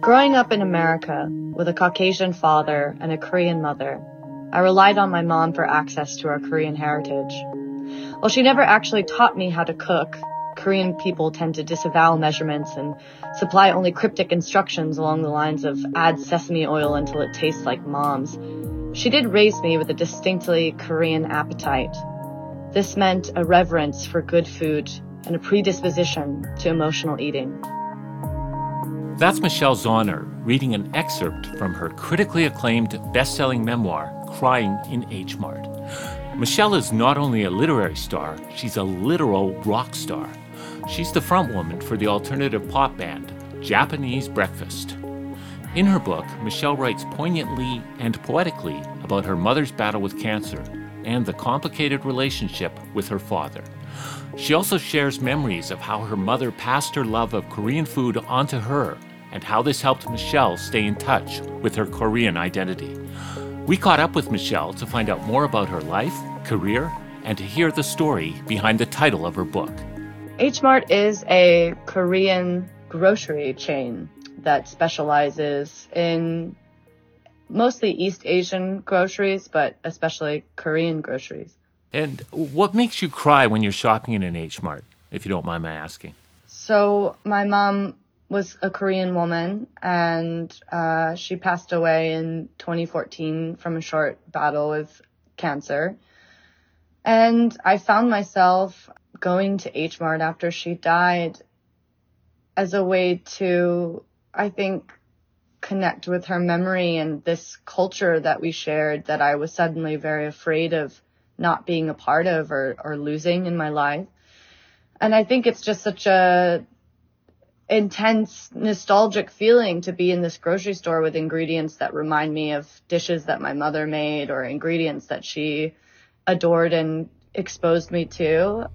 Growing up in America with a Caucasian father and a Korean mother, I relied on my mom for access to our Korean heritage. While she never actually taught me how to cook, Korean people tend to disavow measurements and supply only cryptic instructions along the lines of add sesame oil until it tastes like mom's. She did raise me with a distinctly Korean appetite. This meant a reverence for good food and a predisposition to emotional eating. That's Michelle Zauner reading an excerpt from her critically acclaimed best-selling memoir, Crying in H Mart. Michelle is not only a literary star, she's a literal rock star. She's the frontwoman for the alternative pop band, Japanese Breakfast. In her book, Michelle writes poignantly and poetically about her mother's battle with cancer and the complicated relationship with her father. She also shares memories of how her mother passed her love of Korean food onto her and how this helped Michelle stay in touch with her Korean identity. We caught up with Michelle to find out more about her life, career, and to hear the story behind the title of her book. H Mart is a Korean grocery chain that specializes in mostly East Asian groceries, but especially Korean groceries. And what makes you cry when you're shopping in an H Mart, if you don't mind my asking? So my mom was a Korean woman, and she passed away in 2014 from a short battle with cancer. And I found myself going to H Mart after she died as a way to, I think, connect with her memory and this culture that we shared that I was suddenly very afraid of not being a part of or losing in my life. And I think it's just such a intense, nostalgic feeling to be in this grocery store with ingredients that remind me of dishes that my mother made or ingredients that she adored and exposed me to.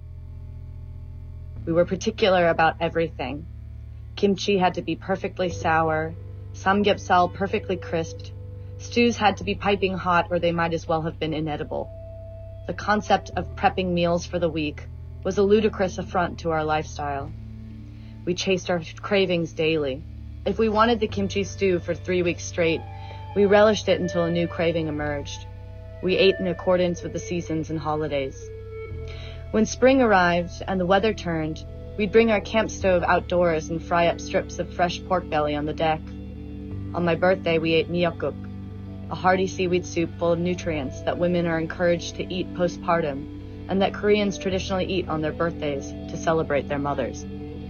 We were particular about everything. Kimchi had to be perfectly sour, samgyeopsal perfectly crisped, stews had to be piping hot or they might as well have been inedible. The concept of prepping meals for the week was a ludicrous affront to our lifestyle. We chased our cravings daily. If we wanted the kimchi stew for 3 weeks straight, we relished it until a new craving emerged. We ate in accordance with the seasons and holidays. When spring arrived and the weather turned, we'd bring our camp stove outdoors and fry up strips of fresh pork belly on the deck. On my birthday, we ate miyeokguk, a hearty seaweed soup full of nutrients that women are encouraged to eat postpartum and that Koreans traditionally eat on their birthdays to celebrate their mothers.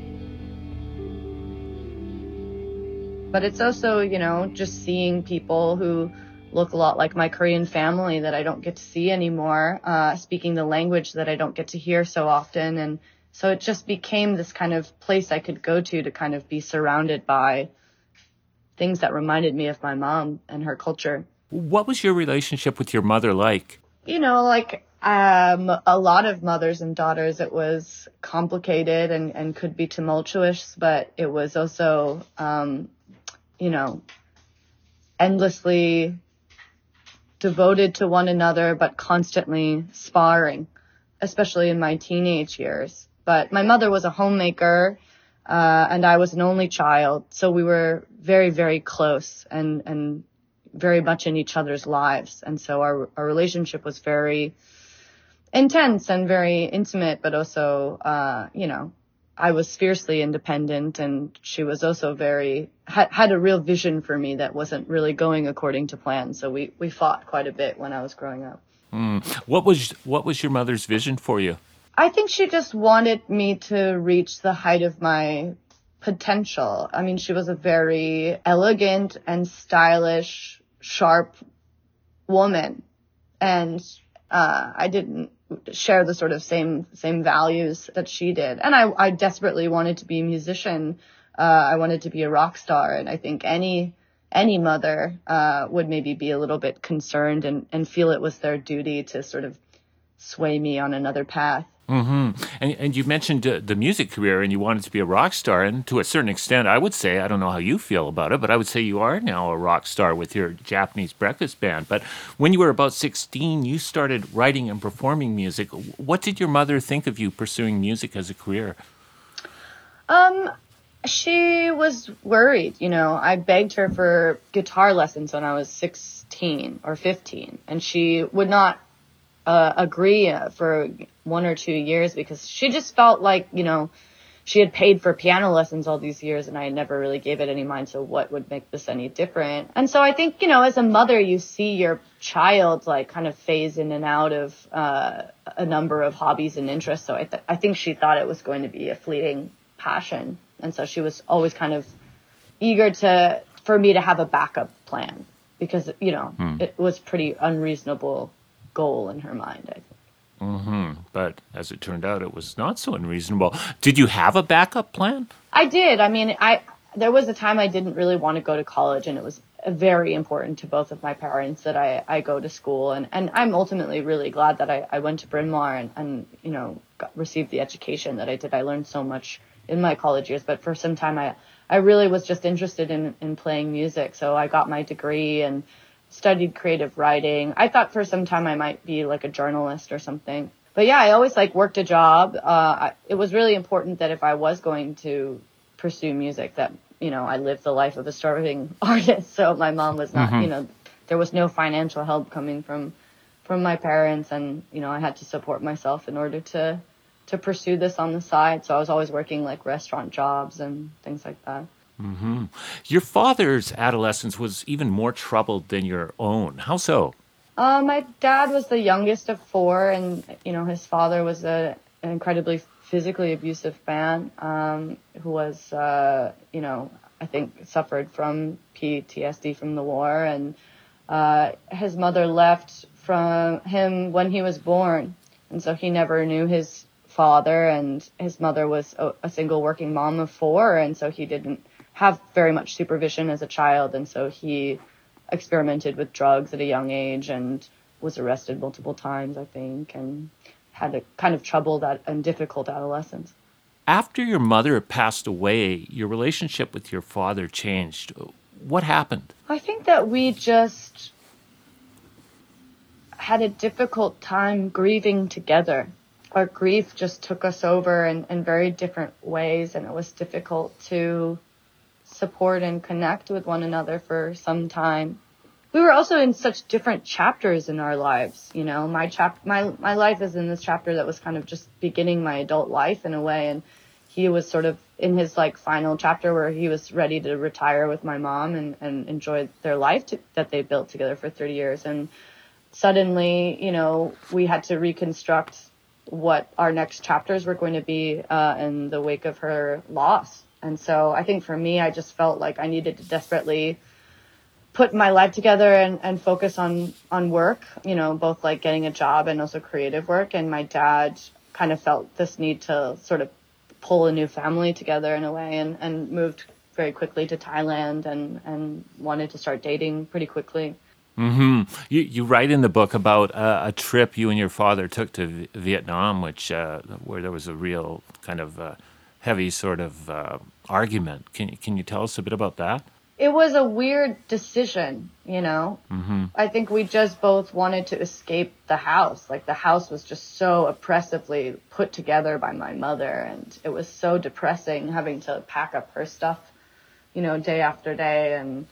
But it's also, just seeing people who look a lot like my Korean family that I don't get to see anymore, speaking the language that I don't get to hear so often. And so it just became this kind of place I could go to kind of be surrounded by things that reminded me of my mom and her culture. What was your relationship with your mother like? A lot of mothers and daughters, it was complicated and could be tumultuous, but it was also, endlessly devoted to one another, but constantly sparring, especially in my teenage years. But my mother was a homemaker, and I was an only child. So we were very, very close and very much in each other's lives. And so our relationship was very intense and very intimate, but also, I was fiercely independent, and she was also had a real vision for me that wasn't really going according to plan. So we fought quite a bit when I was growing up. What was your mother's vision for you? I think she just wanted me to reach the height of my potential. I mean, she was a very elegant and stylish, sharp woman. And I didn't share the sort of same values that she did. And I desperately wanted to be a musician. I wanted to be a rock star. And I think any mother would maybe be a little bit concerned and feel it was their duty to sort of sway me on another path. Mm-hmm. And you mentioned the music career, and you wanted to be a rock star. And to a certain extent, I would say, I don't know how you feel about it, but I would say you are now a rock star with your Japanese Breakfast band. But when you were about 16, you started writing and performing music. What did your mother think of you pursuing music as a career? She was was worried. I begged her for guitar lessons when I was 16 or 15, and she would not agree for 1 or 2 years because she just felt like, she had paid for piano lessons all these years, and I never really gave it any mind to what would make this any different. And so I think, as a mother, you see your child like kind of phase in and out of a number of hobbies and interests. So I think she thought it was going to be a fleeting passion. And so she was always kind of eager for me to have a backup plan because, it was pretty unreasonable goal in her mind, I think. Mm-hmm. But as it turned out, it was not so unreasonable. Did you have a backup plan? I did. I mean, there was a time I didn't really want to go to college, and it was very important to both of my parents that I go to school. And I'm ultimately really glad that I went to Bryn Mawr and received the education that I did. I learned so much in my college years, but for some time I really was just interested in playing music. So I got my degree and studied creative writing. I thought for some time I might be like a journalist or something. But yeah, I always worked a job. It was really important that if I was going to pursue music that, I lived the life of a starving artist. So my mom was not, there was no financial help coming from my parents. And, I had to support myself in order to pursue this on the side. So I was always working restaurant jobs and things like that. Mm-hmm. Your father's adolescence was even more troubled than your own. How so? My dad was the youngest of four, and, his father was an incredibly physically abusive man who was, I think suffered from PTSD from the war. And his mother left from him when he was born. And so he never knew his father, and his mother was a single working mom of four. And so he didn't have very much supervision as a child, and so he experimented with drugs at a young age and was arrested multiple times, I think, and had a kind of troubled and difficult adolescence. After your mother passed away, your relationship with your father changed. What happened? I think that we just had a difficult time grieving together. Our grief just took us over in very different ways, and it was difficult to support and connect with one another for some time. We were also in such different chapters in our lives. My life is in this chapter that was kind of just beginning my adult life in a way, and he was sort of in his final chapter where he was ready to retire with my mom and enjoy their life that they built together for 30 years. And suddenly, we had to reconstruct what our next chapters were going to be in the wake of her loss. And so I think for me, I just felt like I needed to desperately put my life together and focus on work, both getting a job and also creative work. And my dad kind of felt this need to sort of pull a new family together in a way and moved very quickly to Thailand and wanted to start dating pretty quickly. Mm-hmm. You write in the book about a trip you and your father took to Vietnam, where there was a real kind of heavy sort of argument. Can you tell us a bit about that? It was a weird decision, Mm-hmm. I think we just both wanted to escape the house. The house was just so oppressively put together by my mother, and it was so depressing having to pack up her stuff, day after day. And,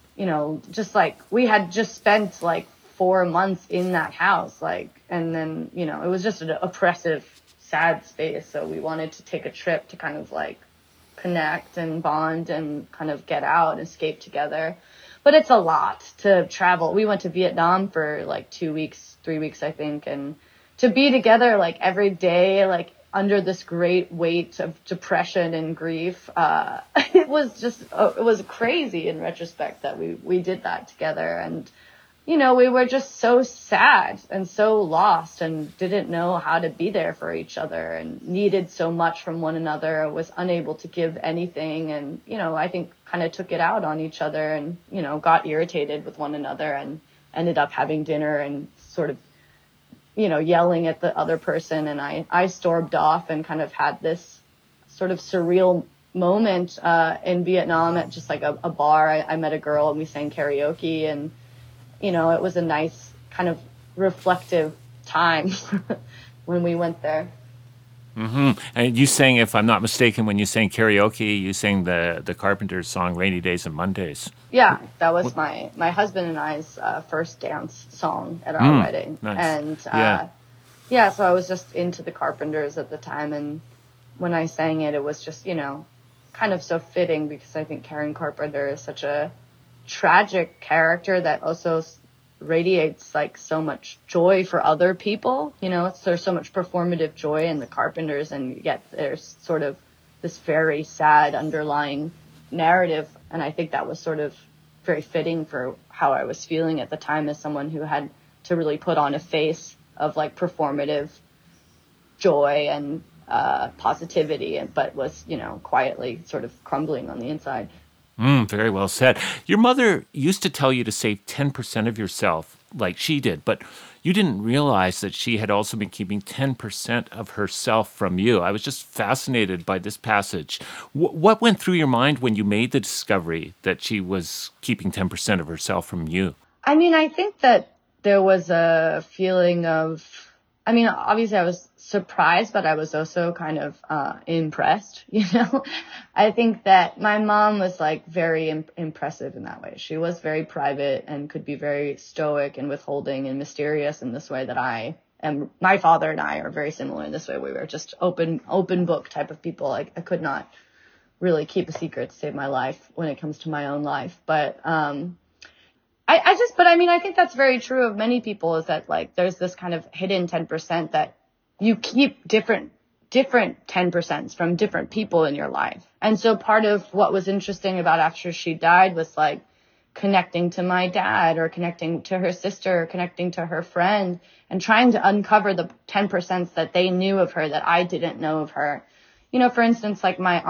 just we had just spent 4 months in that house, and then, it was just an oppressive, sad space. So we wanted to take a trip to kind of connect and bond and kind of get out and escape together. But it's a lot to travel. We went to Vietnam for 2 weeks, 3 weeks, I think. And to be together every day, under this great weight of depression and grief, it was crazy in retrospect that we did that together. And, we were just so sad and so lost and didn't know how to be there for each other and needed so much from one another, was unable to give anything. And, I think kind of took it out on each other and, got irritated with one another and ended up having dinner and sort of, yelling at the other person. And I stormed off and kind of had this sort of surreal moment in Vietnam at just a bar. I met a girl and we sang karaoke, and it was a nice kind of reflective time when we went there. And you sang, if I'm not mistaken, when you sang karaoke, you sang the Carpenters song "Rainy Days and Mondays." Yeah, that was my husband and I's first dance song at our wedding. Nice. And yeah, so I was just into the Carpenters at the time, and when I sang it, it was just, kind of so fitting, because I think Karen Carpenter is such a tragic character that also radiates like so much joy for other people. There's so much performative joy in the Carpenters, and yet there's sort of this very sad underlying narrative. And I think that was sort of very fitting for how I was feeling at the time, as someone who had to really put on a face of like performative joy and positivity, but was, quietly sort of crumbling on the inside. Very well said. Your mother used to tell you to save 10% of yourself like she did, but you didn't realize that she had also been keeping 10% of herself from you. I was just fascinated by this passage. What went through your mind when you made the discovery that she was keeping 10% of herself from you? I mean, I think that there was a feeling of, obviously I was surprised, but I was also kind of impressed, I think that my mom was like very impressive in that way. She was very private and could be very stoic and withholding and mysterious in this way that I am. My father and I are very similar in this way. We were just open book type of people. I could not really keep a secret to save my life when it comes to my own life. But I think that's very true of many people, is that like there's this kind of hidden 10% that you keep different 10% from different people in your life. And so part of what was interesting about after she died was like connecting to my dad, or connecting to her sister, or connecting to her friend, and trying to uncover the 10% that they knew of her that I didn't know of her. For instance, like my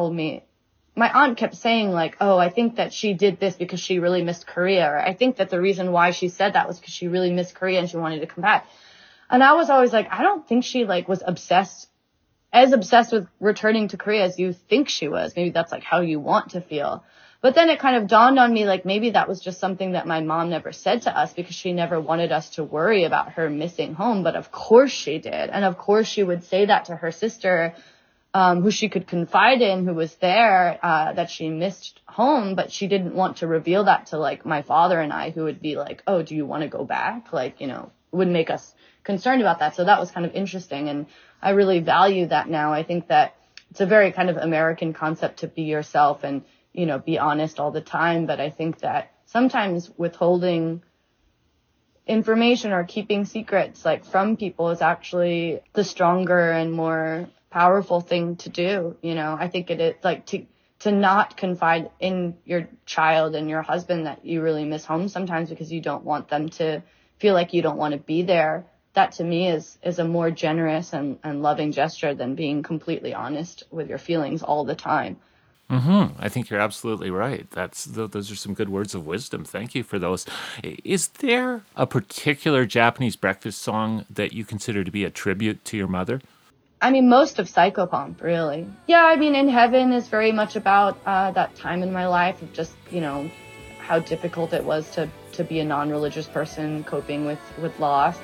aunt kept saying like, oh, I think that she did this because she really missed Korea. Or I think that the reason why she said that was because she really missed Korea and she wanted to come back. And I was always like, I don't think she like was obsessed with returning to Korea as you think she was. Maybe that's like how you want to feel. But then it kind of dawned on me, like maybe that was just something that my mom never said to us, because she never wanted us to worry about her missing home. But of course she did. And of course she would say that to her sister, who she could confide in, who was there, that she missed home, but she didn't want to reveal that to like my father and I, who would be like, oh, do you want to go back? Like, would make us concerned about that. So that was kind of interesting. And I really value that now. I think that it's a very kind of American concept to be yourself and, be honest all the time. But I think that sometimes withholding information or keeping secrets like from people is actually the stronger and more powerful thing to do. I think it is like to not confide in your child and your husband that you really miss home sometimes because you don't want them to feel like you don't want to be there. That to me is a more generous and loving gesture than being completely honest with your feelings all the time. I think you're absolutely right. Those are some good words of wisdom. Thank you for those. Is there a particular Japanese breakfast song that you consider to be a tribute to your mother? Most of Psychopomp, really. Yeah, In Heaven is very much about that time in my life of just, how difficult it was to be a non-religious person coping with loss.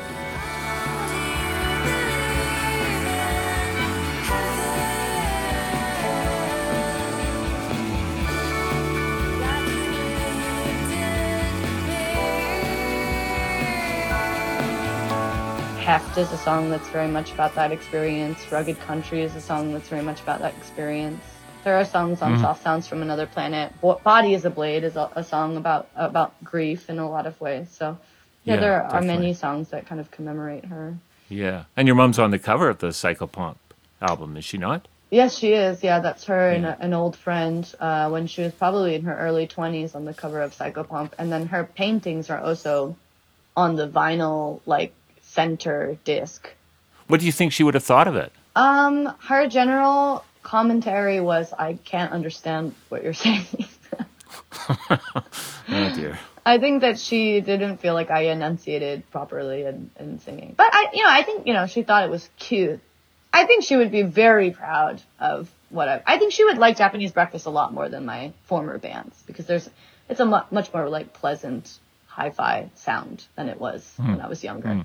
Heft is a song that's very much about that experience. Rugged Country is a song that's very much about that experience. There are songs on Soft Sounds from Another Planet. Body is a Blade is a song about grief in a lot of ways. So there are many songs that kind of commemorate her. Yeah. And your mom's on the cover of the Psychopomp album, is she not? Yes, she is. Yeah, that's her and an old friend when she was probably in her early 20s on the cover of Psychopomp. And then her paintings are also on the vinyl, center disc. What do you think she would have thought of it? Her general commentary was, I can't understand what you're saying. Oh dear. I think that she didn't feel like I enunciated properly in singing. But I think, she thought it was cute. I think she would be very proud of I think she would like Japanese Breakfast a lot more than my former bands, because it's a much more pleasant hi-fi sound than it was when I was younger.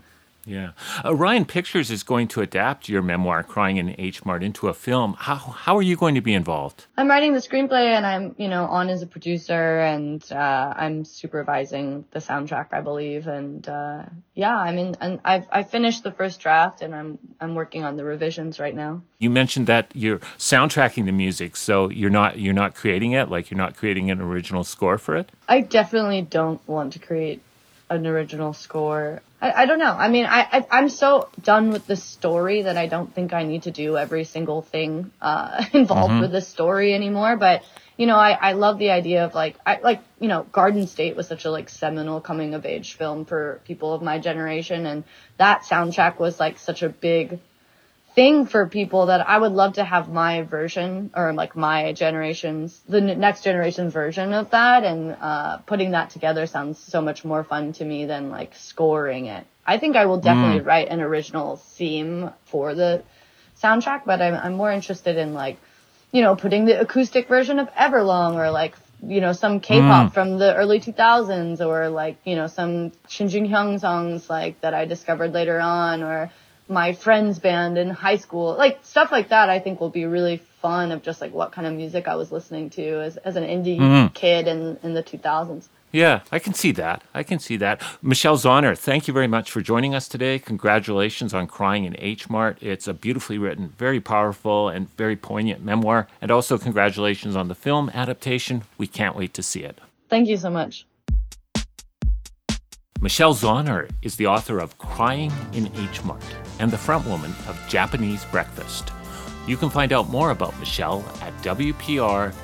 Yeah. Orion Pictures is going to adapt your memoir, Crying in H Mart, into a film. How are you going to be involved? I'm writing the screenplay, and I'm, on as a producer, and I'm supervising the soundtrack, I believe. And and I finished the first draft, and I'm working on the revisions right now. You mentioned that you're soundtracking the music, so you're not creating it, like you're not creating an original score for it? I definitely don't want to create an original score. I don't know. I mean, I'm so done with the story that I don't think I need to do every single thing involved with the story anymore. But, I love the idea of Garden State was such a seminal coming of age film for people of my generation. And that soundtrack was such a big thing for people that I would love to have my version, or my generation's, the next generation's version of that. And putting that together sounds so much more fun to me than scoring it. I think I will definitely write an original theme for the soundtrack, but I'm more interested in putting the acoustic version of Everlong, or some K-pop from the early 2000s, or some Shin Jin Hyung songs that I discovered later on, or my friend's band in high school, stuff like that. I think will be really fun, of just what kind of music I was listening to as an indie kid in the 2000s. Yeah, I can see that. Michelle Zauner, thank you very much for joining us today. Congratulations on Crying in H Mart. It's a beautifully written, very powerful, and very poignant memoir. And also congratulations on the film adaptation. We can't wait to see it. Thank you so much. Michelle Zauner is the author of Crying in H Mart and the frontwoman of Japanese Breakfast. You can find out more about Michelle at wpr.org/beta.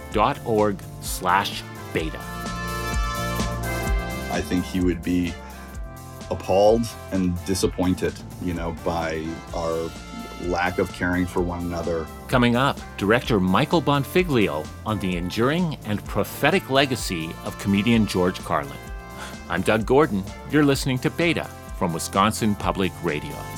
I think he would be appalled and disappointed, by our lack of caring for one another. Coming up, director Michael Bonfiglio on the enduring and prophetic legacy of comedian George Carlin. I'm Doug Gordon. You're listening to Beta from Wisconsin Public Radio.